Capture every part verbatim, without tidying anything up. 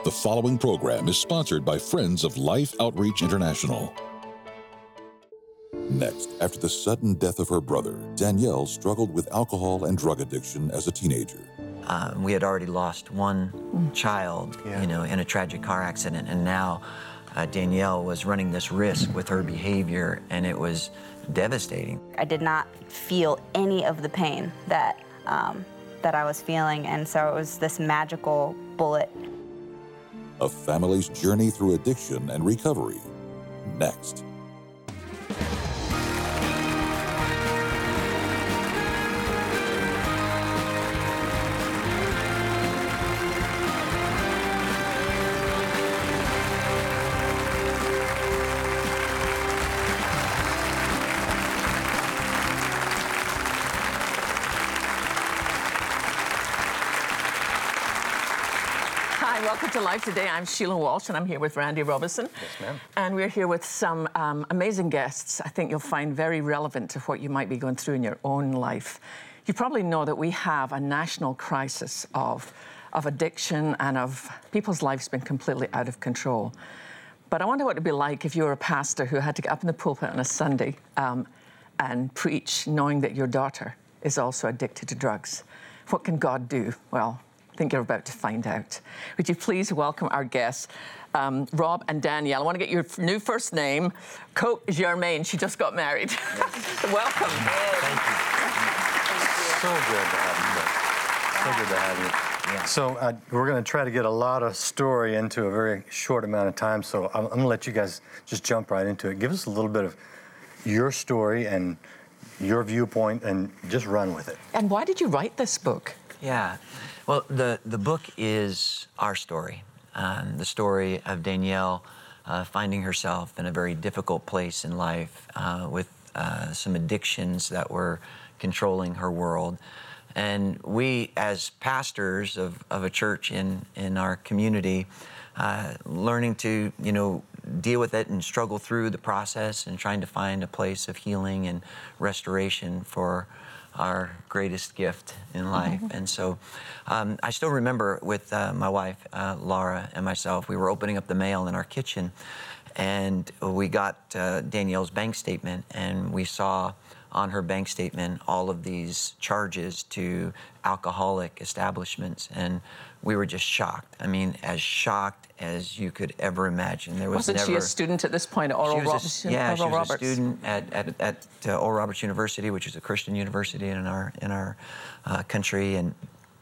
The following program is sponsored by Friends of Life Outreach International. Next, after the sudden death of her brother, Danielle struggled with alcohol and drug addiction as a teenager. Uh, we had already lost one mm. child, yeah. you know, in a tragic car accident, and now uh, Danielle was running this risk with her behavior, and it was devastating. I did not feel any of the pain that um, that I was feeling, and so it was this magical bullet. A family's journey through addiction and recovery. Next. Welcome to Life Today. I'm Sheila Walsh, and I'm here with Randy Robison. Yes, ma'am. And we're here with some um, amazing guests I think you'll find very relevant to what you might be going through in your own life. You probably know that we have a national crisis of, of addiction and of people's lives being completely out of control. But I wonder what it'd be like if you were a pastor who had to get up in the pulpit on a Sunday um, and preach knowing that your daughter is also addicted to drugs. What can God do? Well, I think you're about to find out. Would you please welcome our guests, um, Rob and Danielle. I want to get your new first name, Cote Germain. She just got married. Yes. Welcome. Thank you. So good to have you. So good to have you. Yeah. So uh, we're going to try to get a lot of story into a very short amount of time. So I'm, I'm going to let you guys just jump right into it. Give us a little bit of your story and your viewpoint, and just run with it. And why did you write this book? Yeah. Well, the, the book is our story, um, the story of Danielle uh, finding herself in a very difficult place in life uh, with uh, some addictions that were controlling her world. And we, as pastors of, of a church in, in our community, uh, learning to, you know, deal with it and struggle through the process and trying to find a place of healing and restoration for our greatest gift in life. Mm-hmm. And so um, I still remember with uh, my wife, uh, Laura, and myself, we were opening up the mail in our kitchen, and we got uh, Danielle's bank statement, and we saw on her bank statement all of these charges to alcoholic establishments, and we were just shocked. I mean, as shocked as you could ever imagine. There was Wasn't never, she a student at this point at Oral Roberts? Yeah, Oral she was Roberts. a student at, at, at uh, Oral Roberts University, which is a Christian university in our, in our uh, country. And,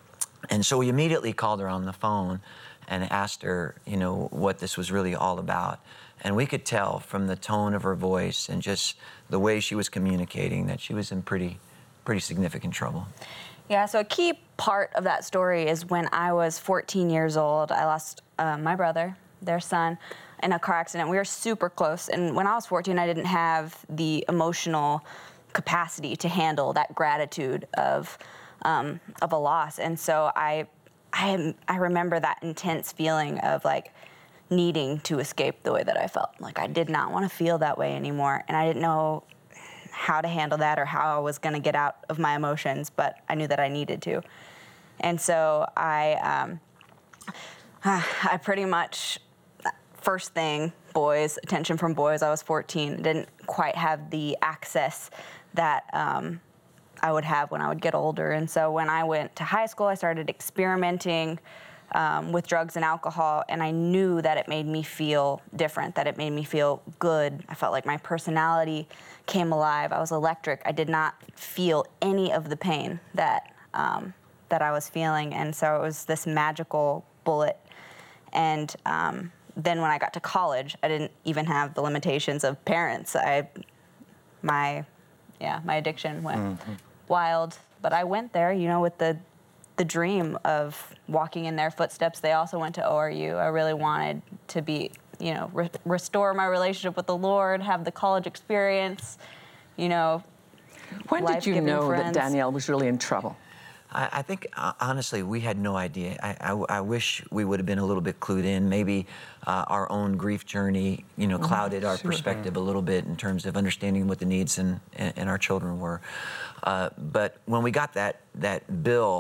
and so we immediately called her on the phone and asked her, you know, what this was really all about. And we could tell from the tone of her voice and just the way she was communicating that she was in pretty, pretty significant trouble. Yeah, so a key part of that story is when I was fourteen years old, I lost uh, my brother, their son, in a car accident. We were super close. And when I was fourteen, I didn't have the emotional capacity to handle that gratitude of um, of a loss. And so I, I, I remember that intense feeling of like needing to escape the way that I felt. Like I did not want to feel that way anymore. And I didn't know how to handle that or how I was going to get out of my emotions, but I knew that I needed to. And so I, um, I pretty much, first thing, boys, attention from boys. I was fourteen, didn't quite have the access that um, I would have when I would get older. And so when I went to high school, I started experimenting Um, with drugs and alcohol, and I knew that it made me feel different, that it made me feel good. I felt like my personality came alive. I was electric. I did not feel any of the pain that um, that I was feeling, and so it was this magical bullet. And um, then when I got to college, I didn't even have the limitations of parents. I, my, yeah, my addiction went mm-hmm. wild, but I went there, you know, with the the dream of walking in their footsteps. They also went to O R U. I really wanted to be, you know, re- restore my relationship with the Lord, have the college experience, you know. When did you know friends. that Danielle was really in trouble? I, I think, uh, honestly, we had no idea. I, I, I wish we would have been a little bit clued in. Maybe uh, our own grief journey, you know, clouded mm, our sure. perspective a little bit in terms of understanding what the needs in, in, in our children were. Uh, but when we got that, that bill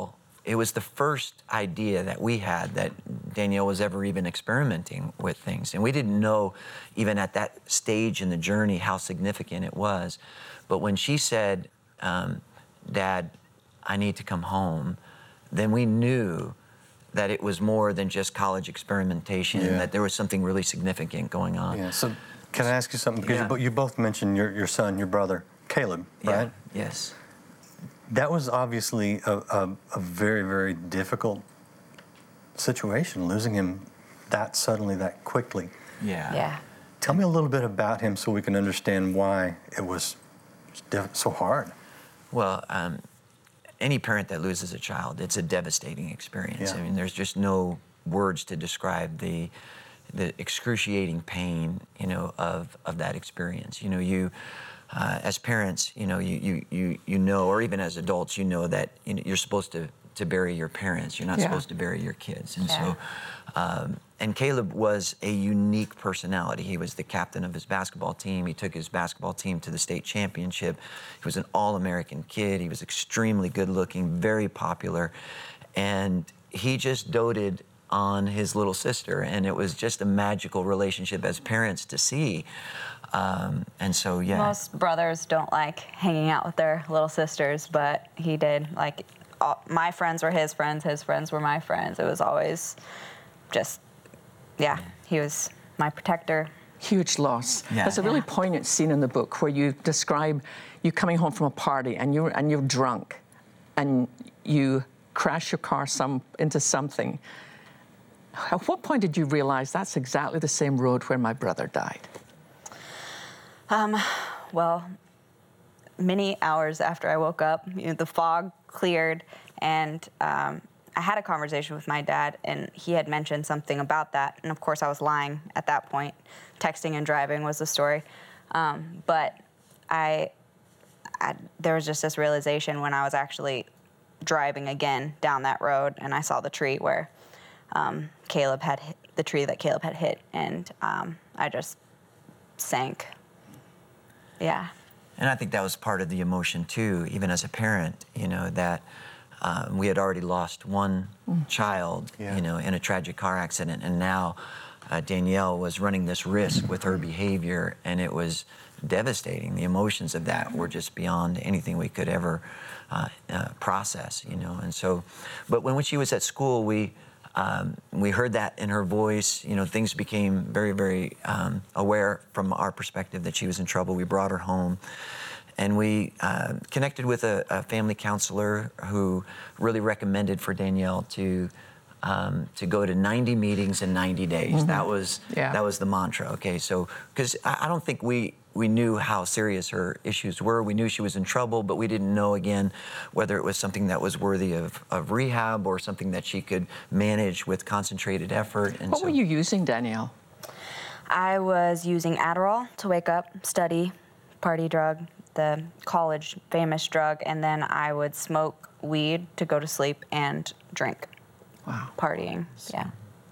it was the first idea that we had that Danielle was ever even experimenting with things. And we didn't know, even at that stage in the journey, how significant it was. But when she said, um, Dad, I need to come home, then we knew that it was more than just college experimentation, Yeah. that there was something really significant going on. Yeah. So can I ask you something? Because Yeah. you, bo- you both mentioned your, your son, your brother, Caleb, right? Yeah. Yes. That was obviously a, a, a very, very difficult situation, losing him that suddenly, that quickly. Yeah. Yeah. Tell me a little bit about him so we can understand why it was diff- so hard. Well, um, any parent that loses a child, it's a devastating experience. Yeah. I mean, there's just no words to describe the the excruciating pain, you know, of of that experience. You know, you uh, as parents, you know, you you you you know, or even as adults, you know that you know, you're supposed to to bury your parents. You're not Yeah. supposed to bury your kids, and Yeah. so. Um, and Caleb was a unique personality. He was the captain of his basketball team. He took his basketball team to the state championship. He was an all-American kid. He was extremely good-looking, very popular, and he just doted on his little sister, and it was just a magical relationship as parents to see. Um, and so, yeah. Most brothers don't like hanging out with their little sisters, but he did. Like, all, my friends were his friends, his friends were my friends. It was always just, yeah, he was my protector. Huge loss. Yeah. There's a really Yeah. poignant scene in the book where you describe you coming home from a party and you're and you're drunk, and you crash your car some into something. At what point did you realize that's exactly the same road where my brother died? Um, well, many hours after I woke up, you know, the fog cleared, and um, I had a conversation with my dad, and he had mentioned something about that. And of course, I was lying at that point. Texting and driving was the story. Um, but I, I, there was just this realization when I was actually driving again down that road, and I saw the tree where um, Caleb had hit, the tree that Caleb had hit, and um, I just sank. Yeah. And I think that was part of the emotion too, even as a parent, you know, that um, we had already lost one mm. child, Yeah. you know, in a tragic car accident. And now uh, Danielle was running this risk with her behavior, and it was devastating. The emotions of that were just beyond anything we could ever uh, uh, process, you know. And so, but when, when she was at school, we, Um, we heard that in her voice. You know, things became very, very um, aware from our perspective that she was in trouble. We brought her home, and we uh, connected with a, a family counselor who really recommended for Danielle to um, to go to ninety meetings in ninety days. Mm-hmm. That was yeah. that was the mantra. Okay, so because I, I don't think we. We knew how serious her issues were. We knew she was in trouble, but we didn't know, again, whether it was something that was worthy of, of rehab or something that she could manage with concentrated effort. And what so, were you using, Danielle? I was using Adderall to wake up, study, party drug, the college famous drug, and then I would smoke weed to go to sleep and drink. Wow. Partying, yeah.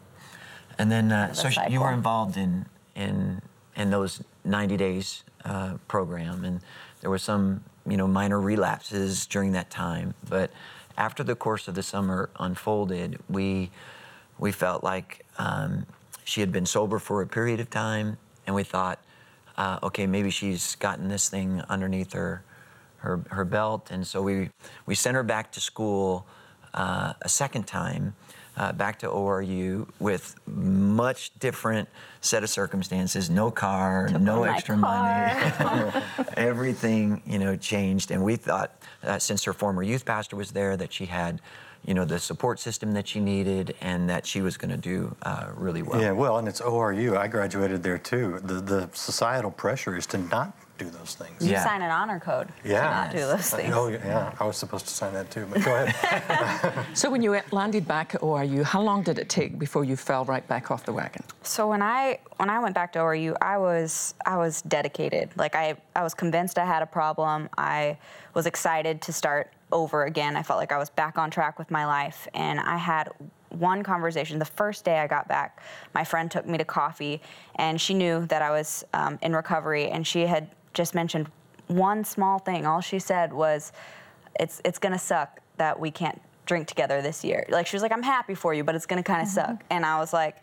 And then, uh, The so cycle. you were involved in in in those ninety days uh, program, and there were some, you know, minor relapses during that time. But after the course of the summer unfolded, we we felt like um, she had been sober for a period of time, and we thought, uh, okay, maybe she's gotten this thing underneath her her her belt, and so we we sent her back to school uh, a second time. Uh, back to O R U with much different set of circumstances. No car, Took no my extra car. money. Everything, you know, changed. And we thought, uh, since her former youth pastor was there, that she had, you know, the support system that she needed, and that she was going to do uh, really well. Yeah, well, and it's O R U. I graduated there too. The the societal pressure is to not do those things. You Yeah. sign an honor code Yeah. to not do those things. Oh, yeah. I was supposed to sign that too, but go ahead. So when you landed back at O R U, how long did it take before you fell right back off the wagon? So when I when I went back to O R U, I was I was dedicated. Like I I was convinced I had a problem. I was excited to start over again. I felt like I was back on track with my life, and I had one conversation. The first day I got back, my friend took me to coffee, and she knew that I was um, in recovery, and she had just mentioned one small thing. All she said was, "It's it's gonna suck that we can't drink together this year. Like, she was like, I'm happy for you, but it's gonna kind of mm-hmm. suck. And I was like,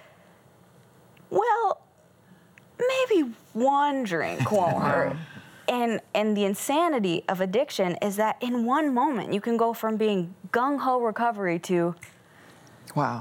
well, maybe one drink won't hurt. And and the insanity of addiction is that in one moment you can go from being gung-ho recovery to wow,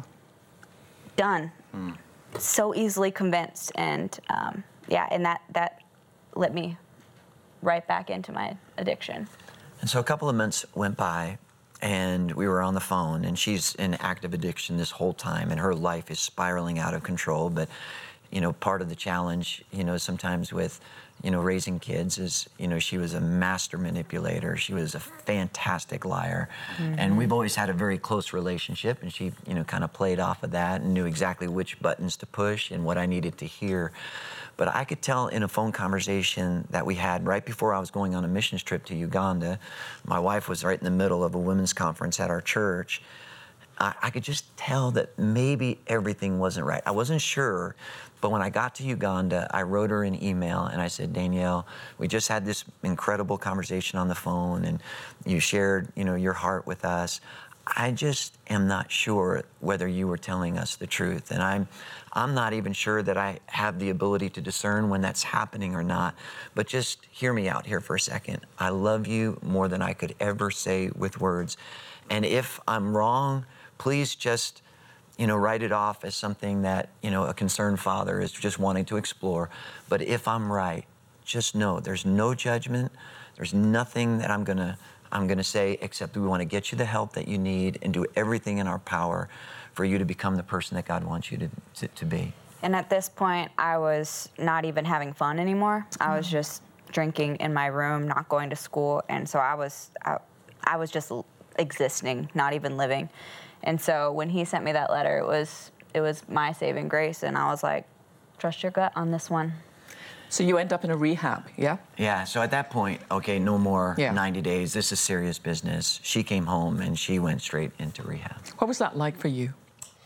done. Mm. So easily convinced, and um, yeah, and that that let me right back into my addiction. And so a couple of months went by, and we were on the phone, and she's in active addiction this whole time, and her life is spiraling out of control. But you know, part of the challenge, you know, sometimes with, you know, raising kids is, you know, she was a master manipulator. She was a fantastic liar. Mm-hmm. And we've always had a very close relationship, and she, you know, kind of played off of that and knew exactly which buttons to push and what I needed to hear. But I could tell in a phone conversation that we had right before I was going on a missions trip to Uganda, my wife was right in the middle of a women's conference at our church. I, I could just tell that maybe everything wasn't right. I wasn't sure. But when I got to Uganda, I wrote her an email and I said, Danielle, we just had this incredible conversation on the phone, and you shared, you know, your heart with us. I just am not sure whether you were telling us the truth. And I'm, I'm not even sure that I have the ability to discern when that's happening or not. But just hear me out here for a second. I love you more than I could ever say with words. And if I'm wrong, please just, you know, write it off as something that, you know, a concerned father is just wanting to explore. But if I'm right, just know there's no judgment. There's nothing that I'm gonna, I'm gonna say except we want to get you the help that you need and do everything in our power for you to become the person that God wants you to, to, to be. And at this point, I was not even having fun anymore. I was just drinking in my room, not going to school. And so I was, I, I was just existing, not even living. And so when he sent me that letter, it was it was my saving grace, and I was like, trust your gut on this one. So you end up in a rehab, yeah? Yeah, so at that point, okay, no more yeah. ninety days. This is serious business. She came home, and she went straight into rehab. What was that like for you?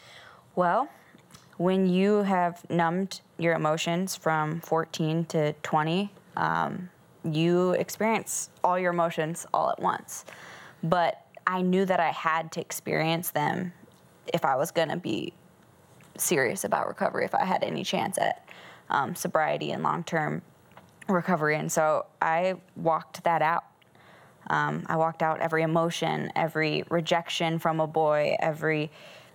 Well, when you have numbed your emotions from fourteen to twenty, um, you experience all your emotions all at once. But I knew that I had to experience them if I was going to be serious about recovery, if I had any chance at um, sobriety and long-term recovery. And so I walked that out. Um, I walked out every emotion, every rejection from a boy, every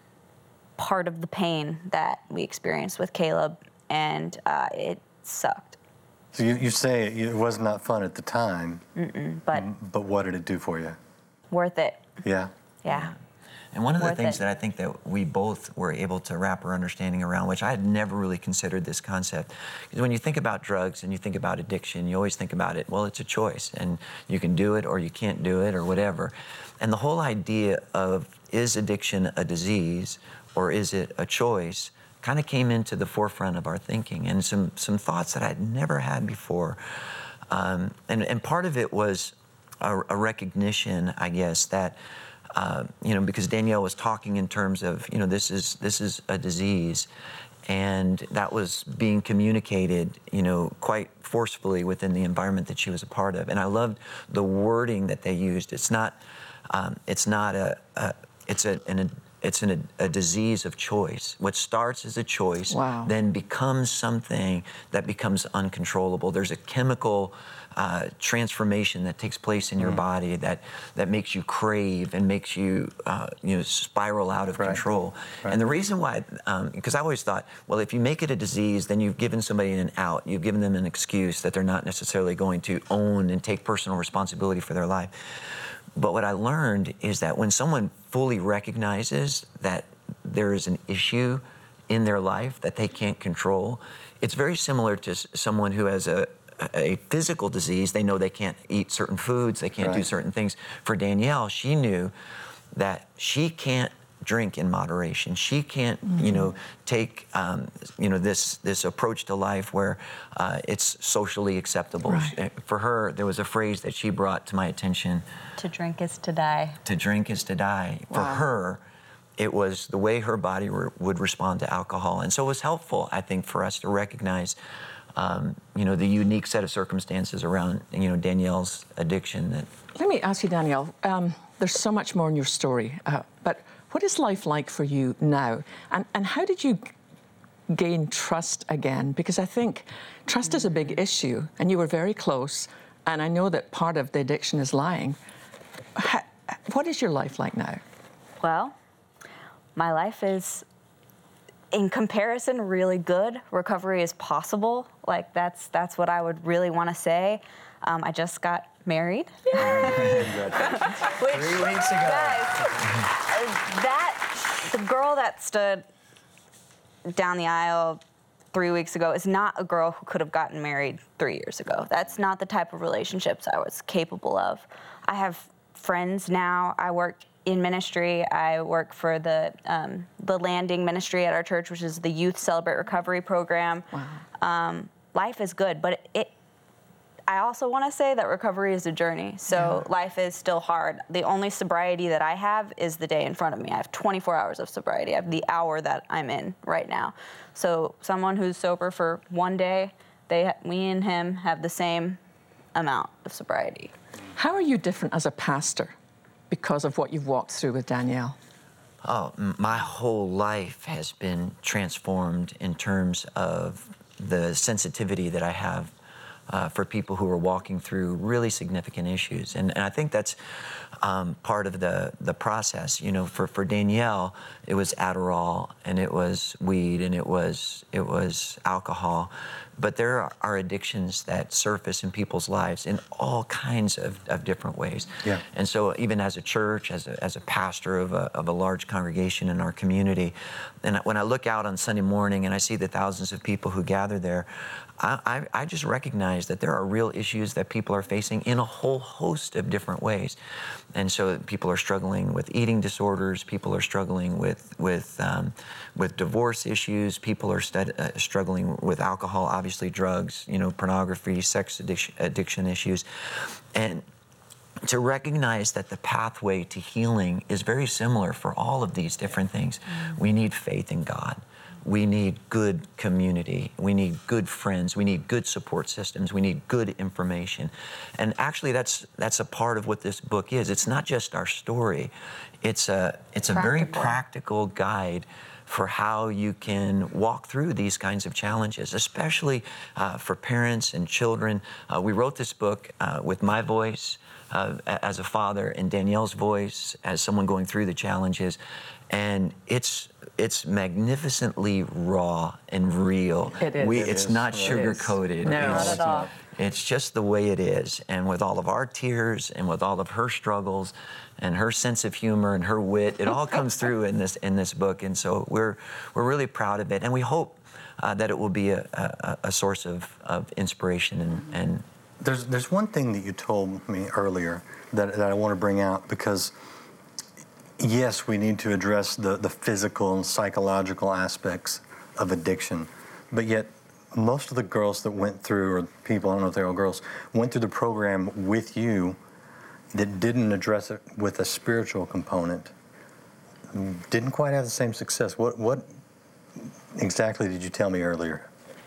part of the pain that we experienced with Caleb, and uh, it sucked. So you, you say it was not fun at the time, Mm-mm, but but what did it do for you? Worth it. Yeah. Yeah. And one of the Worth things it. that I think that we both were able to wrap our understanding around, which I had never really considered this concept, is when you think about drugs and you think about addiction, you always think about it, well, it's a choice, and you can do it or you can't do it or whatever. And the whole idea of, is addiction a disease or is it a choice, kind of came into the forefront of our thinking, and some, some thoughts that I'd never had before. Um, and, and part of it was a, a recognition, I guess, that Uh, you know, because Danielle was talking in terms of, you know, this is this is a disease, and that was being communicated, you know, quite forcefully within the environment that she was a part of. And I loved the wording that they used. It's not, um, it's not a, a it's a, an, a it's an, a, a disease of choice. What starts as a choice, wow. then becomes something that becomes uncontrollable. There's a chemical Uh, transformation that takes place in your mm. body that that makes you crave and makes you uh, you know spiral out of right. control. Right. And the reason why, because um, I always thought, well, if you make it a disease, then you've given somebody an out. You've given them an excuse that they're not necessarily going to own and take personal responsibility for their life. But what I learned is that when someone fully recognizes that there is an issue in their life that they can't control, it's very similar to someone who has a a physical disease. They know they can't eat certain foods, they can't right. do certain things. For Danielle, she knew that she can't drink in moderation. She can't, mm-hmm. you know, take, um, you know, this this approach to life where uh, it's socially acceptable. Right. For her, there was a phrase that she brought to my attention. To drink is to die. To drink is to die. Wow. For her, it was the way her body re- would respond to alcohol. And so it was helpful, I think, for us to recognize Um, you know, the unique set of circumstances around, you know, Danielle's addiction. That Let me ask you, Danielle, um, there's so much more in your story, uh, but what is life like for you now? And, and how did you gain trust again? Because I think trust is a big issue, and you were very close, and I know that part of the addiction is lying. How, what is your life like now? Well, my life is, in comparison, really good. Recovery is possible. Like, that's that's what I would really want to say. Um, I just got married. Which, Three weeks ago. Guys, that, the girl that stood down the aisle three weeks ago is not a girl who could have gotten married three years ago. That's not the type of relationships I was capable of. I have friends now. I work in ministry. I work for the um, the Landing Ministry at our church, which is the Youth Celebrate Recovery program. Wow. Um, life is good, but it, it I also want to say that recovery is a journey. So yeah. Life is still hard. The only sobriety that I have is the day in front of me. I have twenty-four hours of sobriety. I have the hour that I'm in right now. So someone who's sober for one day, they, me and him have the same amount of sobriety. How are you different as a pastor because of what you've walked through with Danielle? Oh, m- my whole life has been transformed in terms of the sensitivity that I have uh, for people who are walking through really significant issues. And, and I think that's um, part of the, the process. You know, for, for Danielle, it was Adderall, and it was weed, and it was, it was alcohol. But there are addictions that surface in people's lives in all kinds of, of different ways. Yeah. And so even as a church, as a, as a pastor of a, of a large congregation in our community, and when I look out on Sunday morning and I see the thousands of people who gather there, I, I, I just recognize that there are real issues that people are facing in a whole host of different ways. And so people are struggling with eating disorders, people are struggling with, with, um, with divorce issues, people are stud- uh, struggling with alcohol, obviously drugs, you know, pornography, sex addiction, addiction issues. And to recognize that the pathway to healing is very similar for all of these different things. Mm. We need faith in God. We need good community. We need good friends. We need good support systems. We need good information. And actually, that's that's a part of what this book is. It's not just our story. It's a it's a very practical guide for how you can walk through these kinds of challenges, especially uh, for parents and children. Uh, we wrote this book uh, with my voice uh, as a father and Danielle's voice as someone going through the challenges. And it's it's magnificently raw and real. It is. We, It it's is. not It sugar-coated. No, it's, not at all. It's just the way it is. And with all of our tears and with all of her struggles and her sense of humor and her wit, it all comes through in this in this book. And so we're we're really proud of it. And we hope uh, that it will be a, a, a source of, of inspiration. And, and There's, there's one thing that you told me earlier that, that I want to bring out, because yes, we need to address the, the physical and psychological aspects of addiction, but yet most of the girls that went through, or people, I don't know if they're all girls, went through the program with you that didn't address it with a spiritual component, didn't quite have the same success. What, what exactly did you tell me earlier?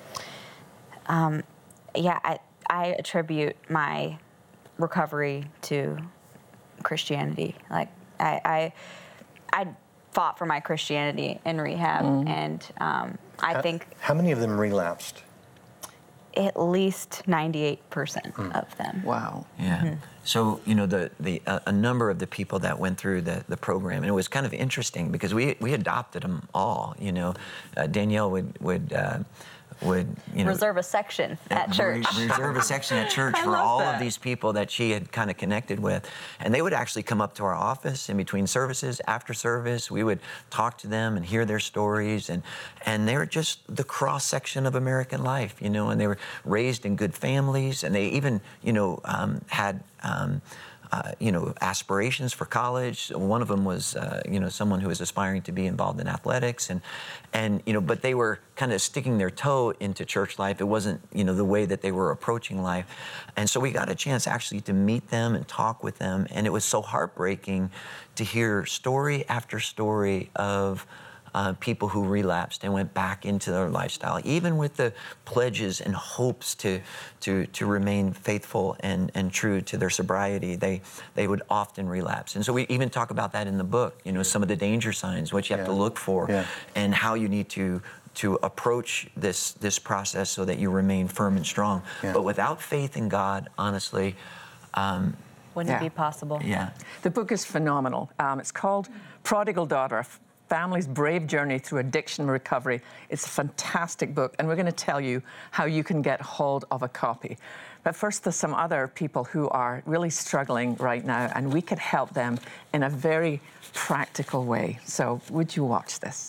Um, yeah, I, I attribute my recovery to Christianity. Like, I, I, I fought for my Christianity in rehab, mm. and um, I how, think... How many of them relapsed? At least ninety-eight percent mm. of them. Wow. Yeah. Mm-hmm. So, you know, the, the uh, a number of the people that went through the, the program, and it was kind of interesting because we we adopted them all, you know. Uh, Danielle would... would uh, would you know reserve a section at church. Reserve a section at church for all that. Of these people that she had kind of connected with, and they would actually come up to our office in between services, after service. We would talk to them and hear their stories, and and they were just the cross section of American life, you know. And they were raised in good families, and they even you know um, had. Um, Uh, you know, aspirations for college. One of them was, uh, you know, someone who was aspiring to be involved in athletics, and, and you know, but they were kind of sticking their toe into church life. It wasn't, you know, the way that they were approaching life, and so we got a chance actually to meet them and talk with them, and it was so heartbreaking to hear story after story of uh, people who relapsed and went back into their lifestyle, even with the pledges and hopes to to to remain faithful and and true to their sobriety. They they would often relapse, and so we even talk about that in the book. You know, some of the danger signs, what you have Yeah. to look for, Yeah. and how you need to to approach this this process so that you remain firm and strong. Yeah. But without faith in God, honestly, um, Wouldn't Yeah. it be possible? yeah. The book is phenomenal. Um, it's called Prodigal Daughter, A Family's Brave Journey Through Addiction and Recovery. It's a fantastic book, and we're going to tell you how you can get hold of a copy. But first, there's some other people who are really struggling right now, and we could help them in a very practical way. So would you watch this?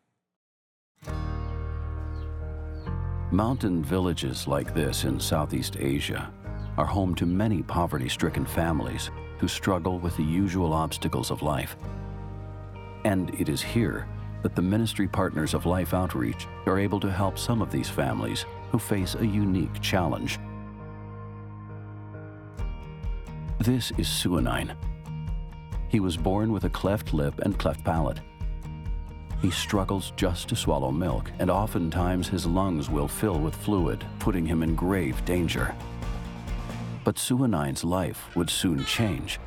Mountain villages like this in Southeast Asia are home to many poverty-stricken families who struggle with the usual obstacles of life. And it is here that the ministry partners of Life Outreach are able to help some of these families who face a unique challenge. This is Suanine. He was born with a cleft lip and cleft palate. He struggles just to swallow milk, and oftentimes his lungs will fill with fluid, putting him in grave danger. But Suanine's life would soon change.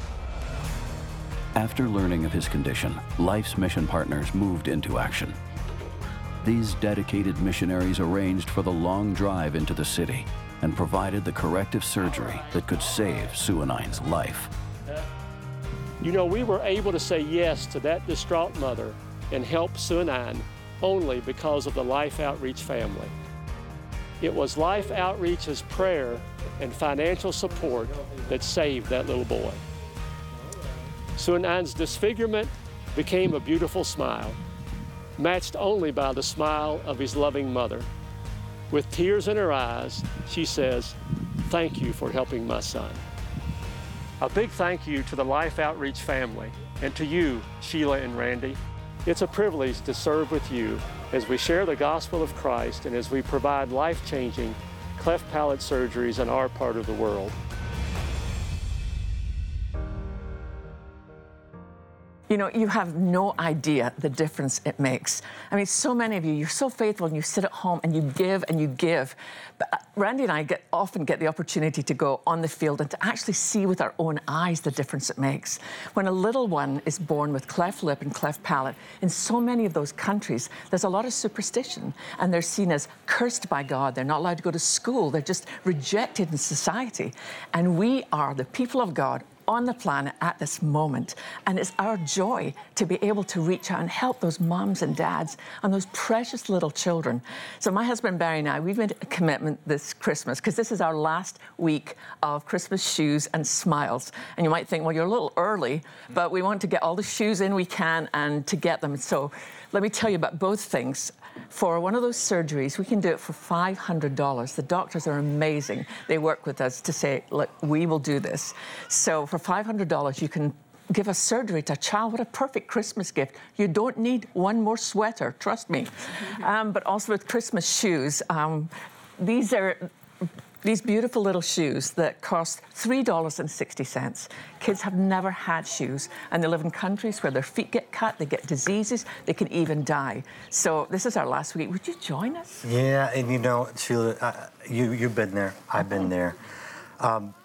After learning of his condition, Life's mission partners moved into action. These dedicated missionaries arranged for the long drive into the city and provided the corrective surgery that could save Suanine's life. You know, we were able to say yes to that distraught mother and help Suanine only because of the Life Outreach family. It was Life Outreach's prayer and financial support that saved that little boy. Suanine's disfigurement became a beautiful smile, matched only by the smile of his loving mother. With tears in her eyes, she says, "Thank you for helping my son." A big thank you to the Life Outreach family and to you, Sheila and Randy. It's a privilege to serve with you as we share the gospel of Christ and as we provide life-changing cleft palate surgeries in our part of the world. You know, you have no idea the difference it makes. I mean, so many of you, you're so faithful and you sit at home and you give and you give. But Randy and I get, often get the opportunity to go on the field and to actually see with our own eyes the difference it makes. When a little one is born with cleft lip and cleft palate, in so many of those countries, there's a lot of superstition and they're seen as cursed by God. They're not allowed to go to school. They're just rejected in society. And we are the people of God on the planet at this moment. And it's our joy to be able to reach out and help those moms and dads and those precious little children. So my husband Barry and I, we've made a commitment this Christmas, because this is our last week of Christmas shoes and smiles. And you might think, well, you're a little early, but we want to get all the shoes in we can and to get them. So let me tell you about both things. For one of those surgeries, we can do it for five hundred dollars. The doctors are amazing. They work with us to say, look, we will do this. So for five hundred dollars, you can give a surgery to a child. What a perfect Christmas gift. You don't need one more sweater, trust me. Um, but also with Christmas shoes, um, these are these beautiful little shoes that cost three dollars and sixty cents. Kids have never had shoes, and they live in countries where their feet get cut, they get diseases, they can even die. So this is our last week. Would you join us? Yeah, and you know, Sheila, uh, you, you've been there, I've been there. Um,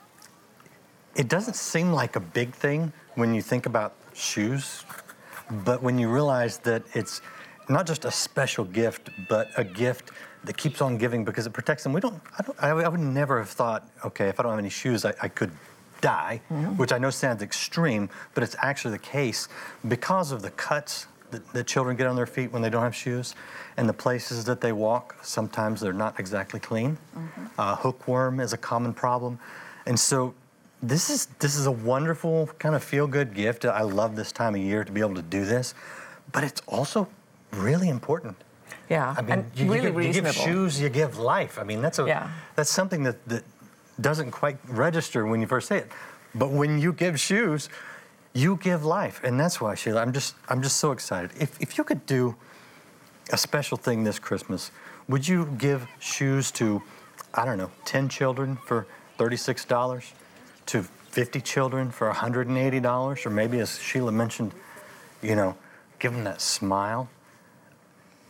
it doesn't seem like a big thing when you think about shoes, but when you realize that it's not just a special gift, but a gift that keeps on giving because it protects them. We don't, I, don't, I, I would never have thought, okay, if I don't have any shoes, I, I could die, mm-hmm. which I know sounds extreme, but it's actually the case because of the cuts that, that children get on their feet when they don't have shoes and the places that they walk. Sometimes they're not exactly clean. Mm-hmm. Uh, hookworm is a common problem. And so this is, this is a wonderful kind of feel-good gift. I love this time of year to be able to do this, but it's also really important. Yeah, I mean, and you, really you, give, you give reasonable. shoes, you give life. I mean, that's a Yeah. that's something that, that doesn't quite register when you first say it. But when you give shoes, you give life, and that's why, Sheila, I'm just I'm just so excited. If if you could do a special thing this Christmas, would you give shoes to, I don't know, ten children for thirty-six dollars, to fifty children for one hundred eighty dollars, or maybe, as Sheila mentioned, you know, give them that smile?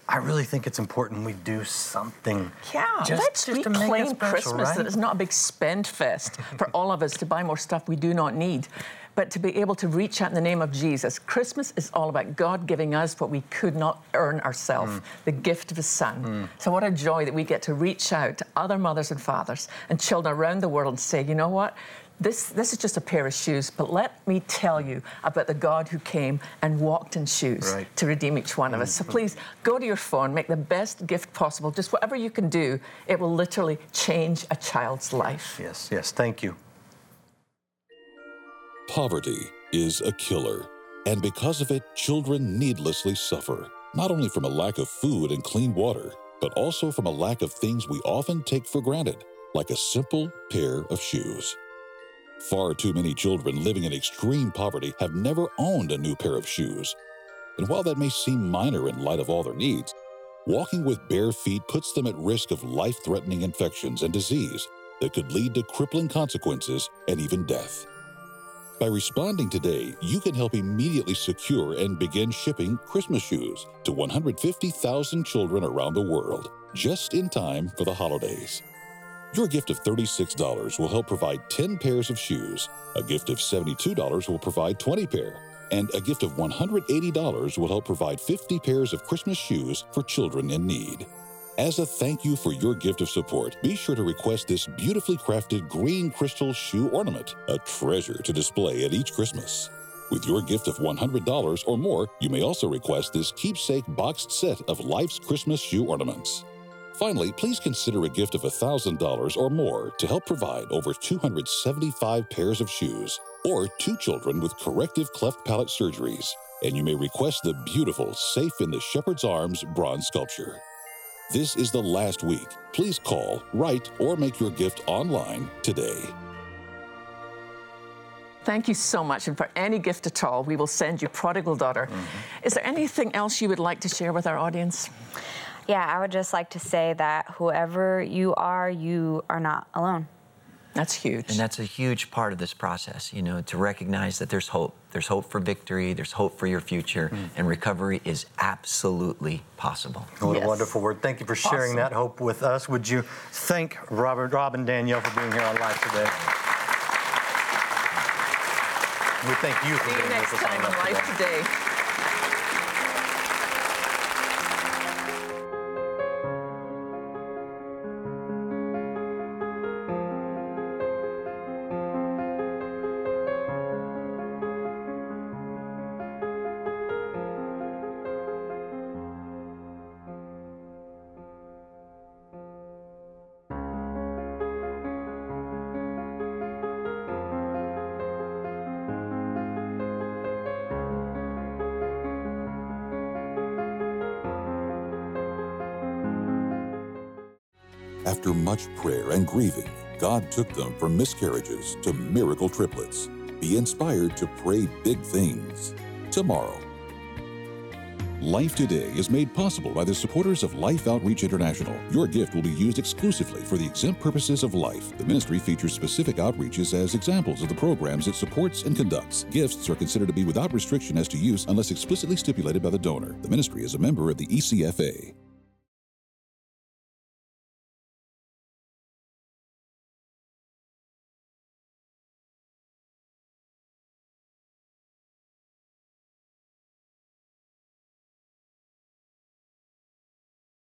I really think it's important we do something. Yeah, just, let's just to make it reclaim special, Christmas, right? that it's not a big spend fest for all of us to buy more stuff we do not need, but to be able to reach out in the name of Jesus. Christmas is all about God giving us what we could not earn ourselves, mm. the gift of His Son. Mm. So what a joy that we get to reach out to other mothers and fathers and children around the world and say, you know what? This, this is just a pair of shoes, but let me tell you about the God who came and walked in shoes right. to redeem each one of us. So please, go to your phone, make the best gift possible. Just whatever you can do, it will literally change a child's life. Yes, yes, thank you. Poverty is a killer, and because of it, children needlessly suffer, not only from a lack of food and clean water, but also from a lack of things we often take for granted, like a simple pair of shoes. Far too many children living in extreme poverty have never owned a new pair of shoes. And while that may seem minor in light of all their needs, walking with bare feet puts them at risk of life-threatening infections and disease that could lead to crippling consequences and even death. By responding today, you can help immediately secure and begin shipping Christmas shoes to one hundred fifty thousand children around the world, just in time for the holidays. Your gift of thirty-six dollars will help provide ten pairs of shoes, a gift of seventy-two dollars will provide twenty pair, and a gift of one hundred eighty dollars will help provide fifty pairs of Christmas shoes for children in need. As a thank you for your gift of support, be sure to request this beautifully crafted green crystal shoe ornament, a treasure to display at each Christmas. With your gift of one hundred dollars or more, you may also request this keepsake boxed set of Life's Christmas shoe ornaments. Finally, please consider a gift of one thousand dollars or more to help provide over two hundred seventy-five pairs of shoes, or two children with corrective cleft palate surgeries, and you may request the beautiful Safe in the Shepherd's Arms bronze sculpture. This is the last week. Please call, write, or make your gift online today. Thank you so much, and for any gift at all, we will send you Prodigal Daughter. Mm-hmm. Is there anything else you would like to share with our audience? Yeah, I would just like to say that whoever you are, you are not alone. That's huge. And that's a huge part of this process, you know, to recognize that there's hope. There's hope for victory, there's hope for your future, mm. and recovery is absolutely possible. What yes. a wonderful word. Thank you for sharing awesome. that hope with us. Would you thank Robert, Rob, and Danielle for being here on Live today? We thank you for See being you next with us time on Live today. today. After much prayer and grieving, God took them from miscarriages to miracle triplets. Be inspired to pray big things tomorrow. Life Today is made possible by the supporters of Life Outreach International. Your gift will be used exclusively for the exempt purposes of life. The ministry features specific outreaches as examples of the programs it supports and conducts. Gifts are considered to be without restriction as to use unless explicitly stipulated by the donor. The ministry is a member of the E C F A.